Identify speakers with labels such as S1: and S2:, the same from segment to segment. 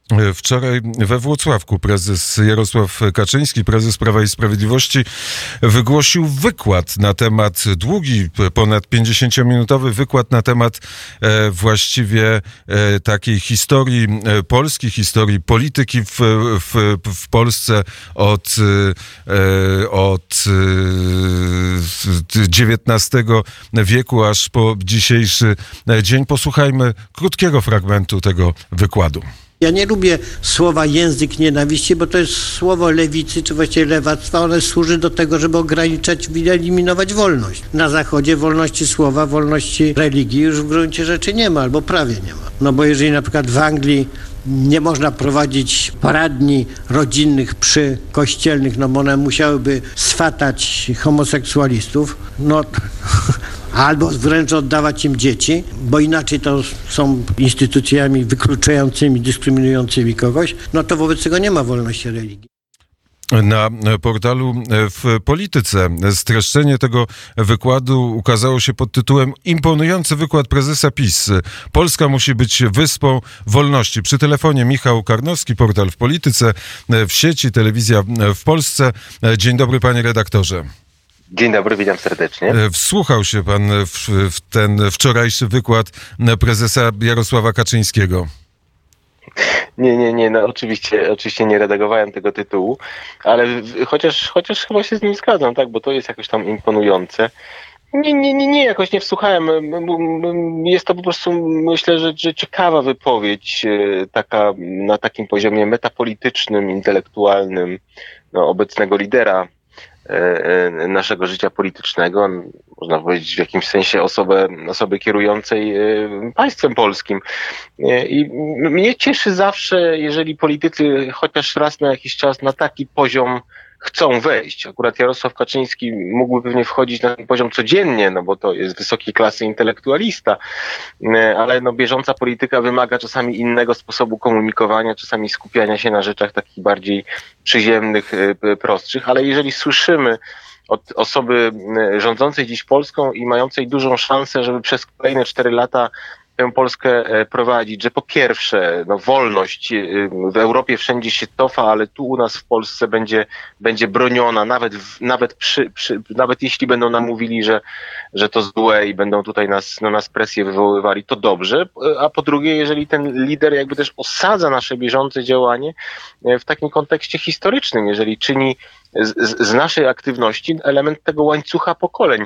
S1: Wczoraj we Włocławku prezes Jarosław Kaczyński, prezes Prawa i Sprawiedliwości, wygłosił wykład na temat, długi, ponad 50-minutowy wykład na temat właściwie takiej historii Polski, historii polityki w Polsce od XIX wieku aż po dzisiejszy dzień. Posłuchajmy krótkiego fragmentu tego wykładu.
S2: Ja nie lubię słowa język nienawiści, bo to jest słowo lewicy, czy właściwie lewactwa. One służy do tego, żeby ograniczać, eliminować wolność. Na Zachodzie wolności słowa, wolności religii już w gruncie rzeczy nie ma, albo prawie nie ma. No bo jeżeli na przykład w Anglii nie można prowadzić poradni rodzinnych kościelnych, no bo one musiałyby swatać homoseksualistów, no albo wręcz oddawać im dzieci, bo inaczej to są instytucjami wykluczającymi, dyskryminującymi kogoś, no to wobec tego nie ma wolności religii.
S1: Na portalu W Polityce streszczenie tego wykładu ukazało się pod tytułem Imponujący wykład prezesa PiS. Polska musi być wyspą wolności. Przy telefonie Michał Karnowski, portal W Polityce, w sieci Telewizja w Polsce. Dzień dobry, panie redaktorze.
S3: Dzień dobry, witam serdecznie.
S1: Wsłuchał się pan w ten wczorajszy wykład prezesa Jarosława Kaczyńskiego?
S3: Nie, no oczywiście nie redagowałem tego tytułu, ale chociaż chyba się z nim zgadzam, tak, bo to jest jakoś tam imponujące. Nie, jakoś nie wsłuchałem. Jest to po prostu, myślę, że ciekawa wypowiedź, taka na takim poziomie metapolitycznym, intelektualnym, no, obecnego lidera naszego życia politycznego, można powiedzieć w jakimś sensie osoby kierującej państwem polskim. I mnie cieszy zawsze, jeżeli politycy chociaż raz na jakiś czas na taki poziom chcą wejść. Akurat Jarosław Kaczyński mógłby pewnie wchodzić na ten poziom codziennie, no bo to jest wysokiej klasy intelektualista, ale no bieżąca polityka wymaga czasami innego sposobu komunikowania, czasami skupiania się na rzeczach takich bardziej przyziemnych, prostszych, ale jeżeli słyszymy od osoby rządzącej dziś Polską i mającej dużą szansę, żeby przez kolejne 4 lata tę Polskę prowadzić, że po pierwsze, no, wolność w Europie wszędzie się cofa, ale tu u nas w Polsce będzie broniona, nawet jeśli będą nam mówili, że to złe i będą tutaj nas presję wywoływali, to dobrze. A po drugie, jeżeli ten lider jakby też osadza nasze bieżące działanie w takim kontekście historycznym, jeżeli czyni z naszej aktywności element tego łańcucha pokoleń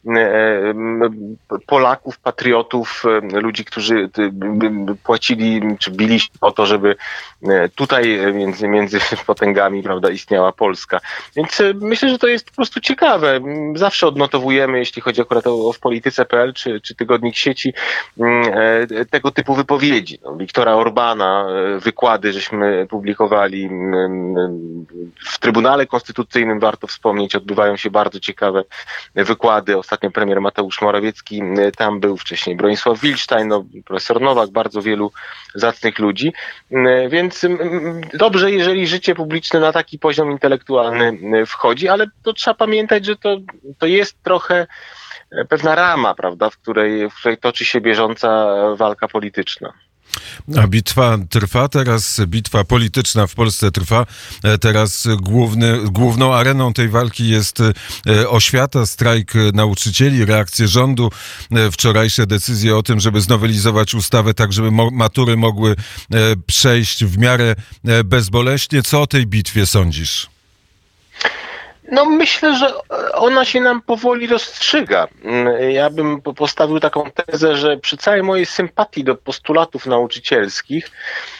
S3: Polaków, patriotów, ludzi, którzy płacili czy bili się o to, żeby tutaj między potęgami, prawda, istniała Polska. Więc myślę, że to jest po prostu ciekawe. Zawsze odnotowujemy, jeśli chodzi akurat o wpolityce.pl czy Tygodnik Sieci, tego typu wypowiedzi. No, Viktora Orbana, wykłady żeśmy publikowali w Trybunale Konstytucyjnym, warto wspomnieć, odbywają się bardzo ciekawe wykłady. Ostatnio premier Mateusz Morawiecki tam był, wcześniej Bronisław Wilczstein, no, profesor Nowak, bardzo wielu zacnych ludzi. Więc dobrze, jeżeli życie publiczne na taki poziom intelektualny wchodzi, ale to trzeba pamiętać, że to jest trochę pewna rama, prawda, w której toczy się bieżąca walka polityczna.
S1: A bitwa trwa teraz, bitwa polityczna w Polsce trwa. Teraz główną areną tej walki jest oświata, strajk nauczycieli, reakcje rządu, wczorajsze decyzje o tym, żeby znowelizować ustawę tak, żeby matury mogły przejść w miarę bezboleśnie. Co o tej bitwie sądzisz?
S3: No myślę, że ona się nam powoli rozstrzyga. Ja bym postawił taką tezę, że przy całej mojej sympatii do postulatów nauczycielskich,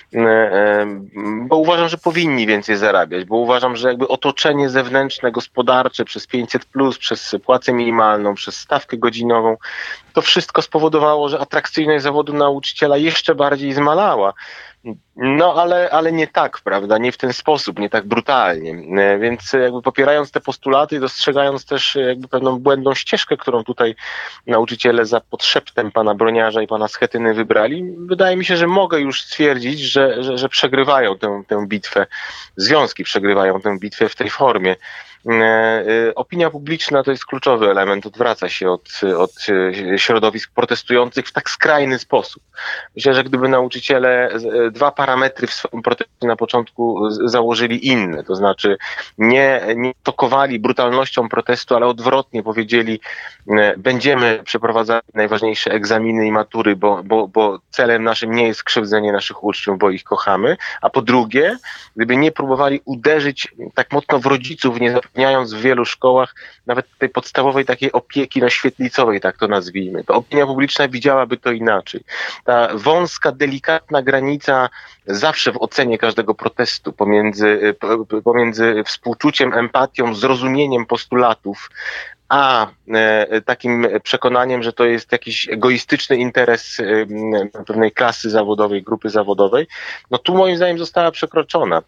S3: bo uważam, że powinni więcej zarabiać, bo uważam, że jakby otoczenie zewnętrzne, gospodarcze przez 500+, przez płacę minimalną, przez stawkę godzinową, to wszystko spowodowało, że atrakcyjność zawodu nauczyciela jeszcze bardziej zmalała. No ale nie tak, prawda, nie w ten sposób, nie tak brutalnie, więc jakby popierając te postulaty, dostrzegając też jakby pewną błędną ścieżkę, którą tutaj nauczyciele za podszeptem pana Broniarza i pana Schetyny wybrali, wydaje mi się, że mogę już stwierdzić, że przegrywają tę bitwę, związki przegrywają tę bitwę w tej formie. Opinia publiczna to jest kluczowy element, odwraca się od środowisk protestujących w tak skrajny sposób. Myślę, że gdyby nauczyciele dwa parametry w swoim proteście na początku założyli inne, to znaczy nie tokowali brutalnością protestu, ale odwrotnie powiedzieli, będziemy przeprowadzać najważniejsze egzaminy i matury, bo celem naszym nie jest krzywdzenie naszych uczniów, bo ich kochamy, a po drugie, gdyby nie próbowali uderzyć tak mocno w rodziców, nie zapewniając w wielu szkołach nawet tej podstawowej takiej opieki świetlicowej, tak to nazwijmy, to opinia publiczna widziałaby to inaczej. Ta wąska, delikatna granica zawsze w ocenie każdego protestu pomiędzy współczuciem, empatią, zrozumieniem postulatów, a takim przekonaniem, że to jest jakiś egoistyczny interes pewnej klasy zawodowej, grupy zawodowej, no tu moim zdaniem została przekroczona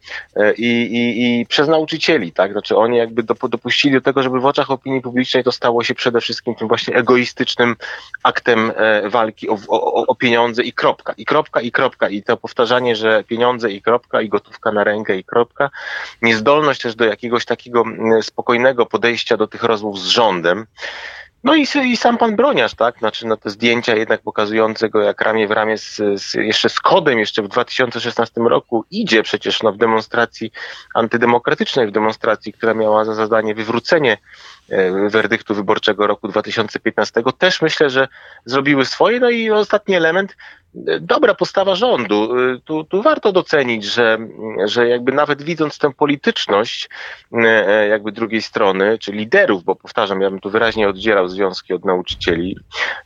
S3: i przez nauczycieli, tak, znaczy oni jakby dopuścili do tego, żeby w oczach opinii publicznej to stało się przede wszystkim tym właśnie egoistycznym aktem walki o pieniądze i kropka, i to powtarzanie, że pieniądze i kropka, i gotówka na rękę i kropka, niezdolność też do jakiegoś takiego spokojnego podejścia do tych rozmów z rządem. No i sam pan Broniarz, tak? Znaczy, no te zdjęcia jednak pokazujące go jak ramię w ramię jeszcze z Kodem, jeszcze w 2016 roku idzie przecież w demonstracji antydemokratycznej, w demonstracji, która miała za zadanie wywrócenie werdyktu wyborczego roku 2015. Też myślę, że zrobiły swoje. No i ostatni element, dobra postawa rządu. Tu warto docenić, że jakby nawet widząc tę polityczność jakby drugiej strony, czy liderów, bo powtarzam, ja bym tu wyraźnie oddzielał związki od nauczycieli,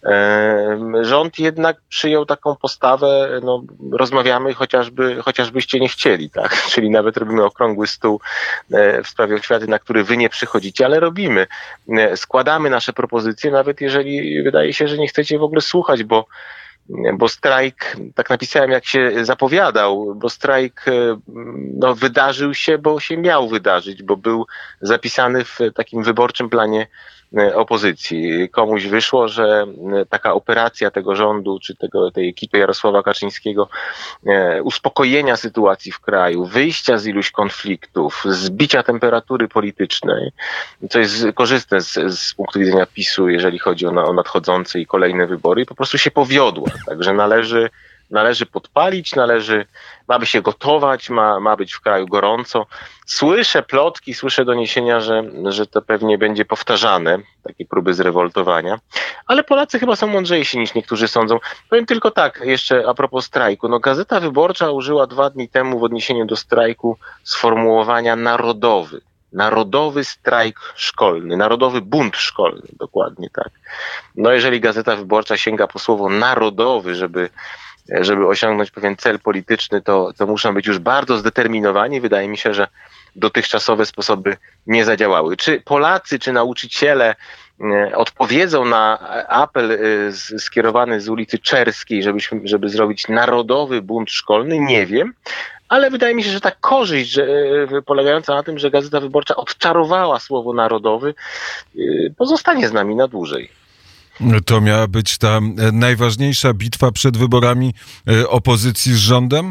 S3: rząd jednak przyjął taką postawę, no rozmawiamy chociażbyście nie chcieli, tak? Czyli nawet robimy okrągły stół w sprawie oświaty, na który wy nie przychodzicie, ale robimy. Składamy nasze propozycje, nawet jeżeli wydaje się, że nie chcecie w ogóle słuchać, bo strajk, tak napisałem jak się zapowiadał, bo strajk no, wydarzył się, bo się miał wydarzyć, bo był zapisany w takim wyborczym planie opozycji. Komuś wyszło, że taka operacja tego rządu, czy tej ekipy Jarosława Kaczyńskiego, uspokojenia sytuacji w kraju, wyjścia z iluś konfliktów, zbicia temperatury politycznej, co jest korzystne z punktu widzenia PiS-u, jeżeli chodzi o nadchodzące i kolejne wybory, po prostu się powiodła. Także należy podpalić, ma by się gotować, ma być w kraju gorąco. Słyszę plotki, słyszę doniesienia, że to pewnie będzie powtarzane, takie próby zrewoltowania, ale Polacy chyba są mądrzejsi niż niektórzy sądzą. Powiem tylko tak, jeszcze a propos strajku. No, Gazeta Wyborcza użyła 2 dni temu w odniesieniu do strajku sformułowania narodowy. Narodowy strajk szkolny, narodowy bunt szkolny, dokładnie tak. No jeżeli Gazeta Wyborcza sięga po słowo narodowy, żeby osiągnąć pewien cel polityczny, to muszą być już bardzo zdeterminowani. Wydaje mi się, że dotychczasowe sposoby nie zadziałały. Czy Polacy, czy nauczyciele odpowiedzą na apel skierowany z ulicy Czerskiej, żeby zrobić narodowy bunt szkolny? Nie wiem. Ale wydaje mi się, że ta korzyść polegająca na tym, że Gazeta Wyborcza odczarowała słowo narodowy, pozostanie z nami na dłużej.
S1: To miała być ta najważniejsza bitwa przed wyborami opozycji z rządem?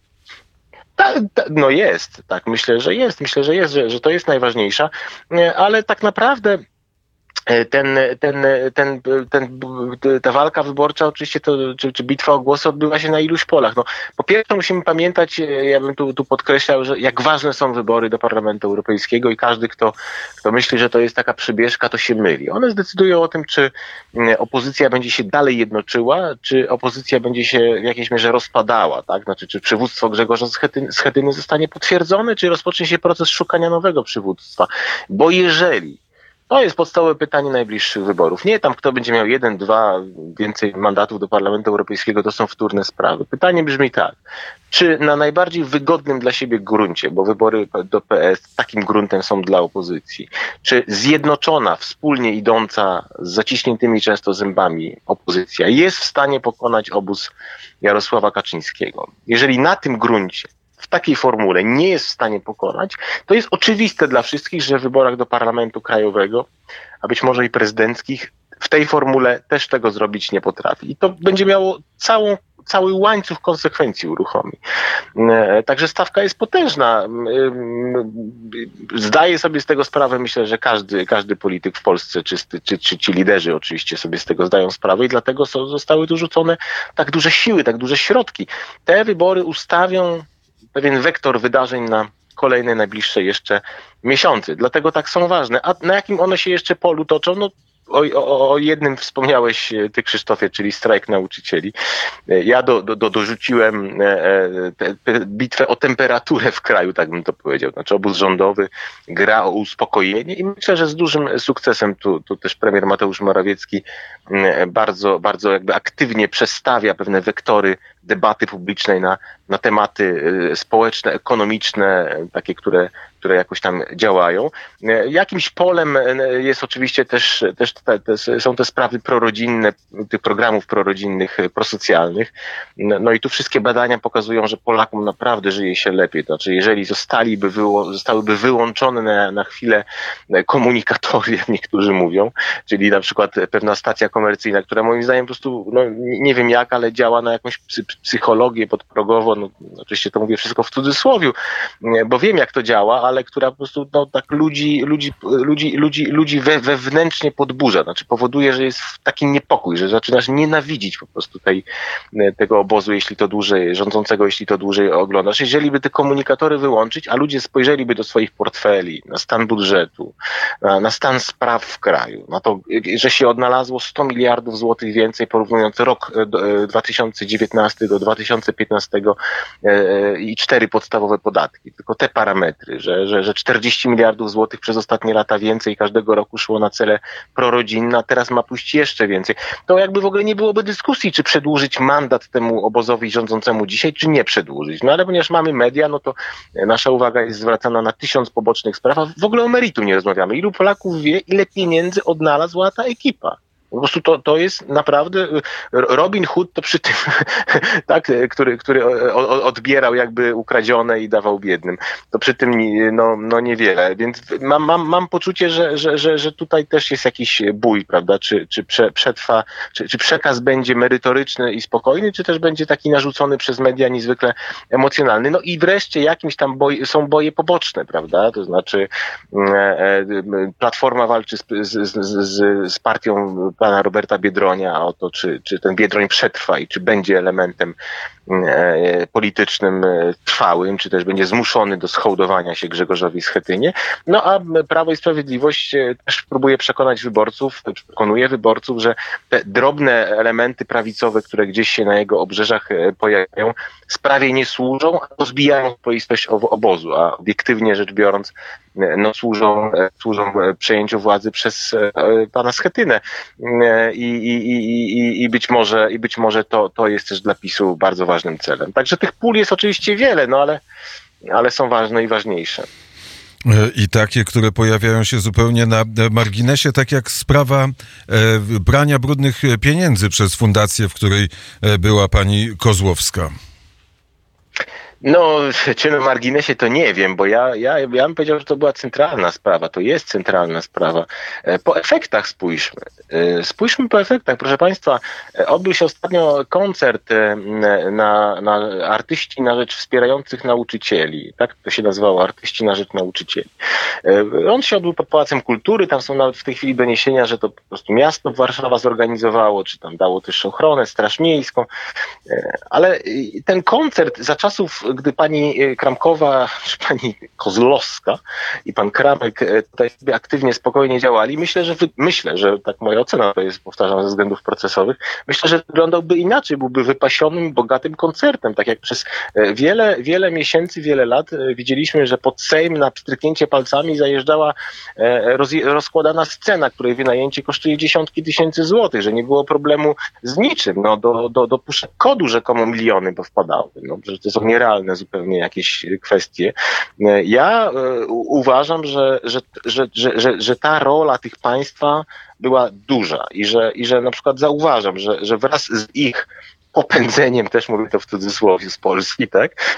S3: No jest, tak, myślę, że jest, że to jest najważniejsza, ale tak naprawdę ta walka wyborcza oczywiście czy bitwa o głosy odbywa się na iluś polach. No, po pierwsze musimy pamiętać, ja bym tu podkreślał, że jak ważne są wybory do Parlamentu Europejskiego i każdy, kto myśli, że to jest taka przybieżka, to się myli. One zdecydują o tym, czy opozycja będzie się dalej jednoczyła, czy opozycja będzie się w jakiejś mierze rozpadała, tak? Znaczy, czy przywództwo Grzegorza Schetyny zostanie potwierdzone, czy rozpocznie się proces szukania nowego przywództwa. Bo jeżeli to jest podstawowe pytanie najbliższych wyborów. Nie tam, kto będzie miał 1, 2, więcej mandatów do Parlamentu Europejskiego, to są wtórne sprawy. Pytanie brzmi tak. Czy na najbardziej wygodnym dla siebie gruncie, bo wybory do PS takim gruntem są dla opozycji, czy zjednoczona, wspólnie idąca z zaciśniętymi często zębami opozycja jest w stanie pokonać obóz Jarosława Kaczyńskiego? Jeżeli na tym gruncie, w takiej formule nie jest w stanie pokonać, to jest oczywiste dla wszystkich, że w wyborach do Parlamentu Krajowego, a być może i prezydenckich, w tej formule też tego zrobić nie potrafi. I to będzie miało cały łańcuch konsekwencji uruchomi. Także stawka jest potężna. Zdaję sobie z tego sprawę, myślę, że każdy polityk w Polsce, czy ci liderzy oczywiście sobie z tego zdają sprawę i dlatego zostały tu rzucone tak duże siły, tak duże środki. Te wybory ustawią pewien wektor wydarzeń na kolejne, najbliższe jeszcze miesiące. Dlatego tak są ważne. A na jakim one się jeszcze polu toczą? No, o jednym wspomniałeś ty, Krzysztofie, czyli strajk nauczycieli. Ja dorzuciłem bitwę o temperaturę w kraju, tak bym to powiedział. Znaczy obóz rządowy gra o uspokojenie i myślę, że z dużym sukcesem tu też premier Mateusz Morawiecki bardzo jakby aktywnie przestawia pewne wektory debaty publicznej na tematy społeczne, ekonomiczne, takie, które jakoś tam działają. Jakimś polem jest oczywiście też są te sprawy prorodzinne, tych programów prorodzinnych, prosocjalnych. No i tu wszystkie badania pokazują, że Polakom naprawdę żyje się lepiej. To znaczy, jeżeli zostałyby wyłączone na chwilę komunikatory, jak niektórzy mówią, czyli na przykład pewna stacja komercyjna, która moim zdaniem po prostu, no nie wiem jak, ale działa na jakąś psychologię podprogowo, no oczywiście to mówię wszystko w cudzysłowiu, bo wiem jak to działa, ale która po prostu no, tak ludzi wewnętrznie podburza, znaczy powoduje, że jest taki niepokój, że zaczynasz nienawidzić po prostu tego obozu, jeśli to dłużej, rządzącego, jeśli to dłużej oglądasz. Jeżeli by te komunikatory wyłączyć, a ludzie spojrzeliby do swoich portfeli, na stan budżetu, na stan spraw w kraju, na to, że się odnalazło 100 miliardów złotych więcej, porównując rok 2019 do 2015 i 4 podstawowe podatki, tylko te parametry, że 40 miliardów złotych przez ostatnie lata więcej każdego roku szło na cele prorodzinne, a teraz ma pójść jeszcze więcej. To jakby w ogóle nie byłoby dyskusji, czy przedłużyć mandat temu obozowi rządzącemu dzisiaj, czy nie przedłużyć. No ale ponieważ mamy media, no to nasza uwaga jest zwracana na 1000 pobocznych spraw, a w ogóle o meritum nie rozmawiamy. Ilu Polaków wie, ile pieniędzy odnalazła ta ekipa? Po prostu to jest naprawdę Robin Hood to przy tym, tak, który odbierał jakby ukradzione i dawał biednym. To przy tym no niewiele. Więc mam poczucie, że tutaj też jest jakiś bój, prawda? Czy przetrwa, czy przekaz będzie merytoryczny i spokojny, czy też będzie taki narzucony przez media niezwykle emocjonalny. No i wreszcie jakimś tam są boje poboczne, prawda? To znaczy Platforma walczy z partią pana Roberta Biedronia o to, czy ten Biedroń przetrwa i czy będzie elementem politycznym trwałym, czy też będzie zmuszony do schołdowania się Grzegorzowi Schetynie. No a Prawo i Sprawiedliwość też próbuje przekonuje wyborców, że te drobne elementy prawicowe, które gdzieś się na jego obrzeżach pojawiają, sprawie nie służą, a rozbijają swoistość obozu, a obiektywnie rzecz biorąc no służą przejęciu władzy przez pana Schetynę. I być może to jest też dla PiS-u bardzo ważnym celem. Także tych pól jest oczywiście wiele, no ale są ważne i ważniejsze.
S1: I takie, które pojawiają się zupełnie na marginesie, tak jak sprawa brania brudnych pieniędzy przez fundację, w której była pani Kozłowska.
S3: No, czy na marginesie to nie wiem, bo ja bym powiedział, że to była centralna sprawa, to jest centralna sprawa. Po efektach spójrzmy. Spójrzmy po efektach, proszę Państwa. Odbył się ostatnio koncert na Artyści na rzecz wspierających nauczycieli. Tak to się nazywało, Artyści na rzecz nauczycieli. On się odbył pod Pałacem Kultury, tam są nawet w tej chwili doniesienia, że to po prostu miasto Warszawa zorganizowało, czy tam dało też ochronę, Straż Miejską. Ale ten koncert za czasów, gdy pani Kramkowa, czy pani Kozłowska i pan Kramek tutaj sobie aktywnie, spokojnie działali, myślę, że tak moja ocena to jest, powtarzam, ze względów procesowych, myślę, że wyglądałby inaczej, byłby wypasionym, bogatym koncertem, tak jak przez wiele miesięcy, wiele lat widzieliśmy, że pod Sejm na pstryknięcie palcami zajeżdżała rozkładana scena, której wynajęcie kosztuje dziesiątki tysięcy złotych, że nie było problemu z niczym, no do puszek kodu rzekomo miliony bo wpadały, no, że to są nierealne zupełnie jakieś kwestie. Ja uważam, że ta rola tych państwa była duża i że na przykład zauważam, że wraz z ich popędzeniem, też mówię to w cudzysłowie, z Polski, tak,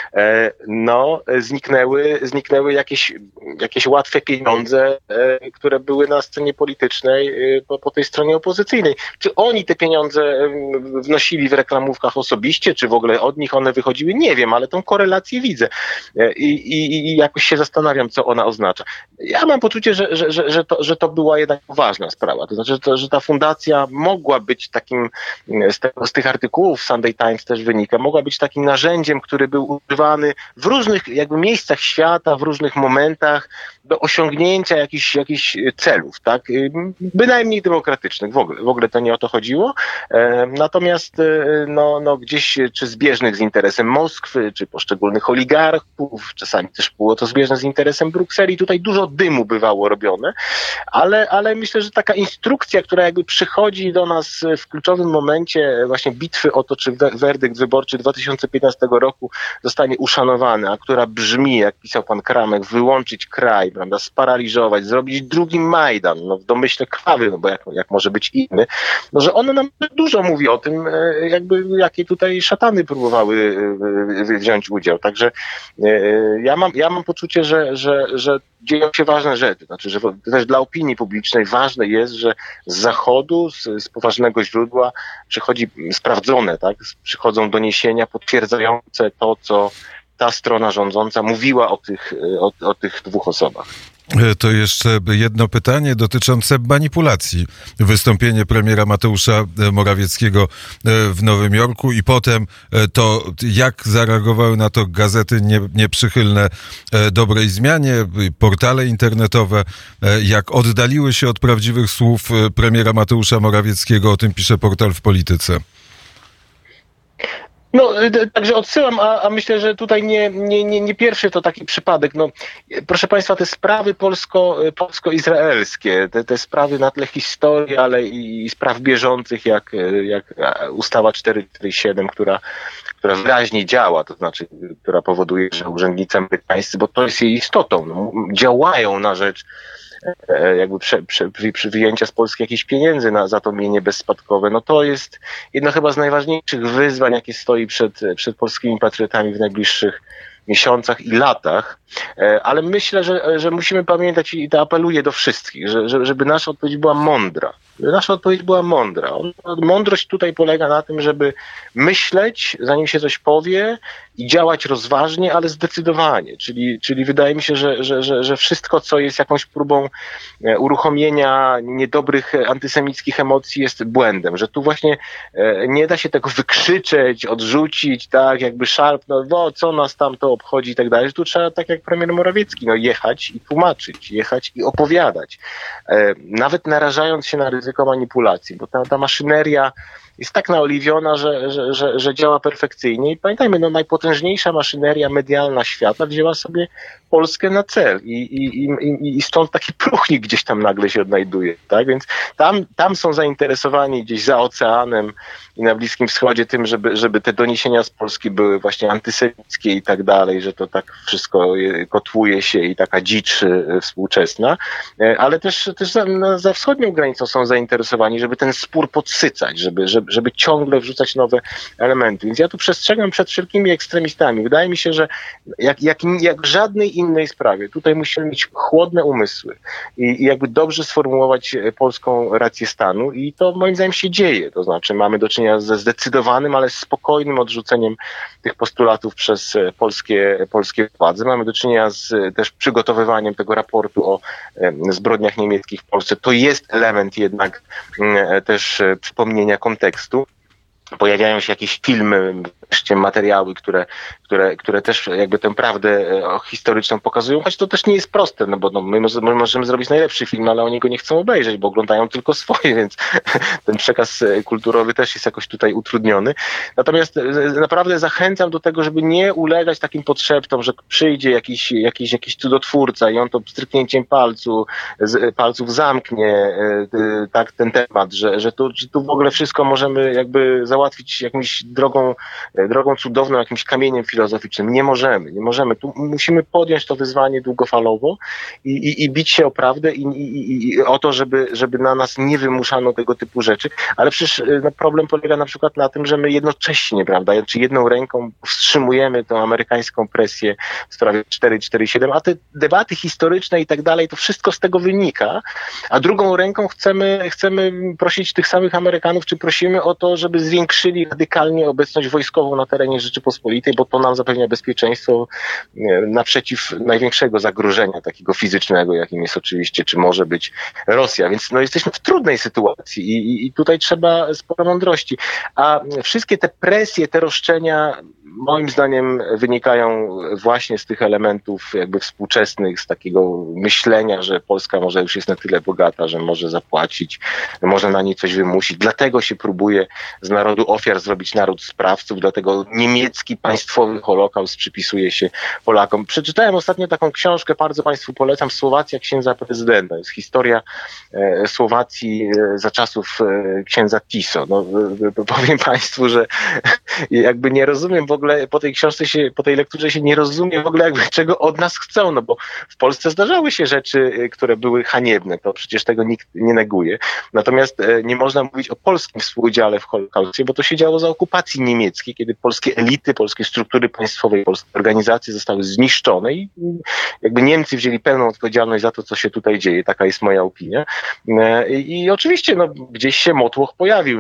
S3: zniknęły jakieś łatwe pieniądze, które były na scenie politycznej po tej stronie opozycyjnej. Czy oni te pieniądze wnosili w reklamówkach osobiście, czy w ogóle od nich one wychodziły? Nie wiem, ale tą korelację widzę i jakoś się zastanawiam, co ona oznacza. Ja mam poczucie, że to była jednak ważna sprawa. To znaczy, że ta fundacja mogła być takim, z tych artykułów Sunday Times też wynika, mogła być takim narzędziem, który był używany w różnych jakby miejscach świata, w różnych momentach do osiągnięcia jakichś celów, tak? Bynajmniej demokratycznych. W ogóle to nie o to chodziło. Natomiast gdzieś czy zbieżnych z interesem Moskwy, czy poszczególnych oligarchów, czasami też było to zbieżne z interesem Brukseli. Tutaj dużo dymu bywało robione, ale myślę, że taka instrukcja, która jakby przychodzi do nas w kluczowym momencie właśnie bitwy o to, czy werdykt wyborczy 2015 roku zostanie uszanowany, a która brzmi, jak pisał pan Kramek, wyłączyć kraj, prawda, sparaliżować, zrobić drugi Majdan, w domyśle krwawy, bo jak może być inny, że ono nam dużo mówi o tym, jakie tutaj szatany próbowały wziąć udział. Także ja mam poczucie, że dzieją się ważne rzeczy. Znaczy, że też dla opinii publicznej ważne jest, że z Zachodu, z poważnego źródła przychodzi sprawdzone, tak? Przychodzą doniesienia potwierdzające to, co ta strona rządząca mówiła o tych dwóch osobach.
S1: To jeszcze jedno pytanie dotyczące manipulacji. Wystąpienie premiera Mateusza Morawieckiego w Nowym Jorku i potem to, jak zareagowały na to gazety nieprzychylne dobrej zmianie, portale internetowe, jak oddaliły się od prawdziwych słów premiera Mateusza Morawieckiego, o tym pisze portal W Polityce.
S3: Także odsyłam, a myślę, że tutaj nie pierwszy to taki przypadek. Proszę państwa, te sprawy polsko-izraelskie, te sprawy na tle historii, ale i spraw bieżących, jak ustawa 447, która wyraźnie działa, to znaczy, która powoduje, że urzędnicy amerykańscy, bo to jest jej istotą, działają na rzecz jakby wyjęcia z Polski jakichś pieniędzy za to mienie bezspadkowe, to jest jedno chyba z najważniejszych wyzwań, jakie stoi przed polskimi patriotami w najbliższych miesiącach i latach, ale myślę, że musimy pamiętać i to apeluję do wszystkich, żeby nasza odpowiedź była mądra. Mądrość tutaj polega na tym, żeby myśleć, zanim się coś powie i działać rozważnie, ale zdecydowanie. Czyli wydaje mi się, że wszystko, co jest jakąś próbą uruchomienia niedobrych antysemickich emocji, jest błędem. Że tu właśnie nie da się tego wykrzyczeć, odrzucić, tak, jakby szarpnąć, co nas tam to obchodzi i tak dalej. Że tu trzeba, tak jak premier Morawiecki, jechać i tłumaczyć, jechać i opowiadać. Nawet narażając się na ryzyko manipulacji, bo ta maszyneria jest tak naoliwiona, że działa perfekcyjnie. I pamiętajmy, najpotężniejsza maszyneria medialna świata wzięła sobie Polskę na cel i stąd taki próchnik gdzieś tam nagle się odnajduje. Tak? Więc tam są zainteresowani gdzieś za oceanem i na Bliskim Wschodzie tym, żeby te doniesienia z Polski były właśnie antysemickie i tak dalej, że to tak wszystko kotłuje się i taka dzicz współczesna, ale też za wschodnią granicą są zainteresowani, żeby ten spór podsycać, żeby ciągle wrzucać nowe elementy. Więc ja tu przestrzegam przed wszelkimi ekstremistami. Wydaje mi się, że jak w żadnej innej sprawie, tutaj musimy mieć chłodne umysły i jakby dobrze sformułować polską rację stanu i to moim zdaniem się dzieje. To znaczy mamy do czynienia ze zdecydowanym, ale spokojnym odrzuceniem tych postulatów przez polskie władze. Mamy do czynienia z też przygotowywaniem tego raportu o zbrodniach niemieckich w Polsce. To jest element jednak też przypomnienia kontekstu. Pojawiają się jakieś filmy, wreszcie materiały, które też jakby tę prawdę historyczną pokazują, choć to też nie jest proste, bo my możemy zrobić najlepszy film, ale oni go nie chcą obejrzeć, bo oglądają tylko swoje, więc ten przekaz kulturowy też jest jakoś tutaj utrudniony. Natomiast naprawdę zachęcam do tego, żeby nie ulegać takim potrzeptom, że przyjdzie jakiś cudotwórca i on to stryknięciem palców zamknie tak ten temat, że tu w ogóle wszystko możemy jakby załatwić jakąś drogą drogą cudowną, jakimś kamieniem filozoficznym. Nie możemy. Tu musimy podjąć to wyzwanie długofalowo i bić się o prawdę i o to, żeby na nas nie wymuszano tego typu rzeczy. Ale przecież problem polega na przykład na tym, że my jednocześnie, prawda, czy jedną ręką wstrzymujemy tę amerykańską presję w sprawie 447, a te debaty historyczne i tak dalej, to wszystko z tego wynika, a drugą ręką chcemy prosić tych samych Amerykanów, czy prosimy o to, żeby zwiększyli radykalnie obecność wojskową na terenie Rzeczypospolitej, bo to nam zapewnia bezpieczeństwo naprzeciw największego zagrożenia takiego fizycznego, jakim jest oczywiście, czy może być Rosja. Więc jesteśmy w trudnej sytuacji i tutaj trzeba sporo mądrości. A wszystkie te presje, te roszczenia moim zdaniem wynikają właśnie z tych elementów jakby współczesnych, z takiego myślenia, że Polska może już jest na tyle bogata, że może zapłacić, może na niej coś wymusić. Dlatego się próbuje z narodu ofiar zrobić naród sprawców, dlatego niemiecki państwowy Holokaust przypisuje się Polakom. Przeczytałem ostatnio taką książkę, bardzo Państwu polecam, Słowacja księdza prezydenta. To jest historia Słowacji za czasów księdza Tiso. Powiem Państwu, że jakby nie rozumiem w ogóle po tej książce po tej lekturze się nie rozumie w ogóle jakby czego od nas chcą, bo w Polsce zdarzały się rzeczy, które były haniebne, to przecież tego nikt nie neguje. Natomiast nie można mówić o polskim współudziale w Holokauście, bo to się działo za okupacji niemieckiej, kiedy polskie elity, polskie struktury państwowe, polskie organizacje zostały zniszczone i jakby Niemcy wzięli pełną odpowiedzialność za to, co się tutaj dzieje. Taka jest moja opinia. I oczywiście gdzieś się motłoch pojawił.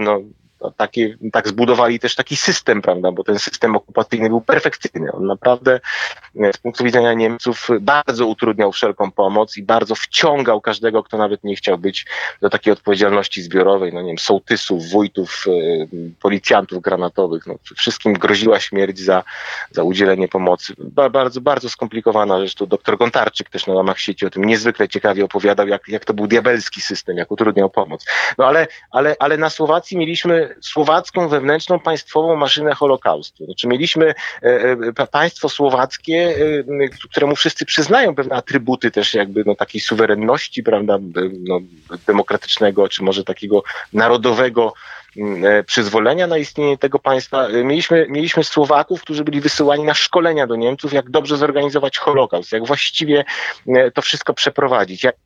S3: Tak zbudowali też taki system, prawda, bo ten system okupacyjny był perfekcyjny. On naprawdę z punktu widzenia Niemców bardzo utrudniał wszelką pomoc i bardzo wciągał każdego, kto nawet nie chciał być do takiej odpowiedzialności zbiorowej, sołtysów, wójtów, policjantów granatowych. Wszystkim groziła śmierć za udzielenie pomocy. Bardzo, bardzo skomplikowana rzecz. Tu doktor Gontarczyk też na łamach sieci o tym niezwykle ciekawie opowiadał, jak to był diabelski system, jak utrudniał pomoc. Ale na Słowacji mieliśmy słowacką, wewnętrzną, państwową maszynę Holokaustu. Znaczy mieliśmy państwo słowackie, któremu wszyscy przyznają pewne atrybuty też jakby takiej suwerenności, prawda, demokratycznego, czy może takiego narodowego przyzwolenia na istnienie tego państwa. Mieliśmy Słowaków, którzy byli wysyłani na szkolenia do Niemców, jak dobrze zorganizować Holokaust, jak właściwie to wszystko przeprowadzić, jak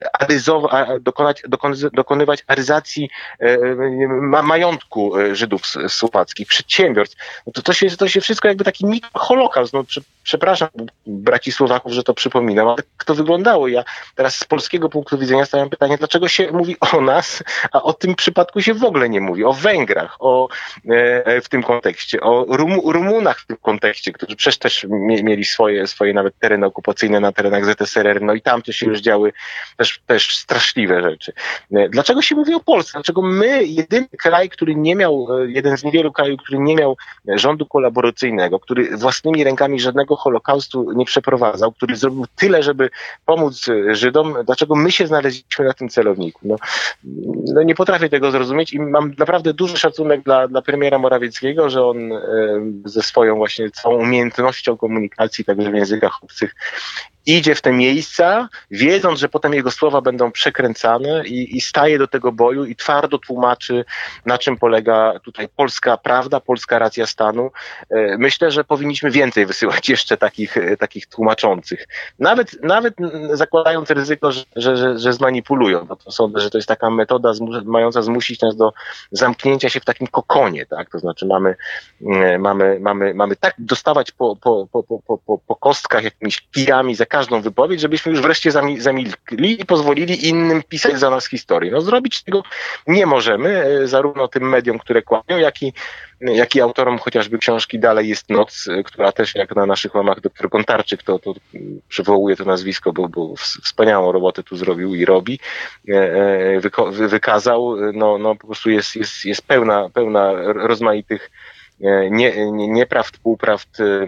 S3: dokonywać aryzacji majątku Żydów słowackich, przedsiębiorstw. To się wszystko jakby taki mikroholokaust. Przepraszam braci Słowaków, że to przypominam, ale tak to wyglądało. Ja teraz z polskiego punktu widzenia stawiam pytanie, dlaczego się mówi o nas, a o tym przypadku się w ogóle nie mówi. O Węgrach, w tym kontekście, o Rumunach w tym kontekście, którzy przecież też mieli swoje nawet tereny okupacyjne na terenach ZSRR, i tam to się już działy też straszliwe rzeczy. Dlaczego się mówi o Polsce? Dlaczego my, jedyny kraj, który nie miał, jeden z niewielu krajów, który nie miał rządu kolaboracyjnego, który własnymi rękami żadnego Holokaustu nie przeprowadzał, który zrobił tyle, żeby pomóc Żydom, dlaczego my się znaleźliśmy na tym celowniku? Nie potrafię tego zrozumieć i mam naprawdę duży szacunek dla premiera Morawieckiego, że on ze swoją właśnie całą umiejętnością komunikacji, także w językach obcych, idzie w te miejsca, wiedząc, że potem jego słowa będą przekręcane i staje do tego boju i twardo tłumaczy, na czym polega tutaj polska prawda, polska racja stanu. Myślę, że powinniśmy więcej wysyłać jeszcze takich tłumaczących. Nawet zakładając ryzyko, że zmanipulują. Bo to sądzę, że to jest taka metoda mająca zmusić nas do zamknięcia się w takim kokonie, tak? To znaczy mamy tak dostawać po kostkach jakimiś kijami za każdą wypowiedź, żebyśmy już wreszcie zamilkli i pozwolili innym pisać za nas historię. Zrobić tego nie możemy, zarówno tym mediom, które kłamią, jak i autorom chociażby książki Dalej jest noc, która też jak na naszych łamach dr Gontarczyk, to przywołuje to nazwisko, bo wspaniałą robotę tu zrobił i robi, wykazał, po prostu jest pełna rozmaitych nieprawd, półprawd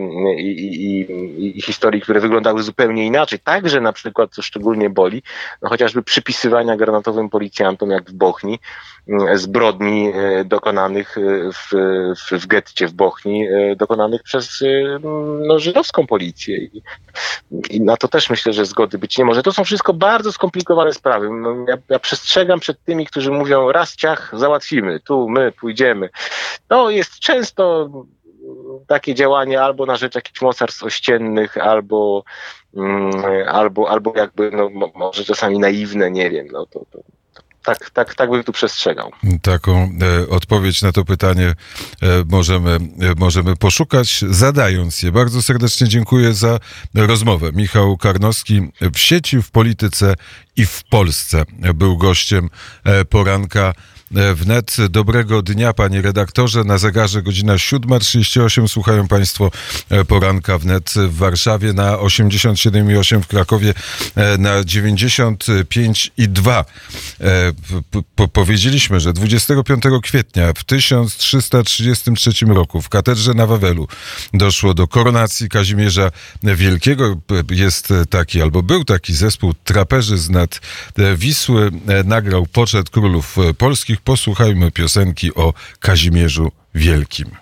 S3: i historii, które wyglądały zupełnie inaczej. Także na przykład, co szczególnie boli, chociażby przypisywania granatowym policjantom, jak w Bochni, zbrodni dokonanych w getcie w Bochni, dokonanych przez żydowską policję. I na to też myślę, że zgody być nie może. To są wszystko bardzo skomplikowane sprawy. Ja przestrzegam przed tymi, którzy mówią raz ciach, załatwimy, tu my pójdziemy. To jest często takie działanie albo na rzecz jakichś mocarstw ościennych, albo jakby, no, może czasami naiwne, nie wiem, no to tak bym tu przestrzegał.
S1: Taką odpowiedź na to pytanie możemy poszukać, zadając je. Bardzo serdecznie dziękuję za rozmowę. Michał Karnowski w sieci, w polityce i w Polsce był gościem poranka wnet. Dobrego dnia, panie redaktorze. Na zegarze godzina 7:38. Słuchają państwo poranka wnet w Warszawie na 87,8, w Krakowie na 95,2. Powiedzieliśmy, że 25 kwietnia w 1333 roku w katedrze na Wawelu doszło do koronacji Kazimierza Wielkiego. Jest taki, albo był taki zespół traperzy z nad Wisły. Nagrał Poczet Królów Polskich. Posłuchajmy piosenki o Kazimierzu Wielkim.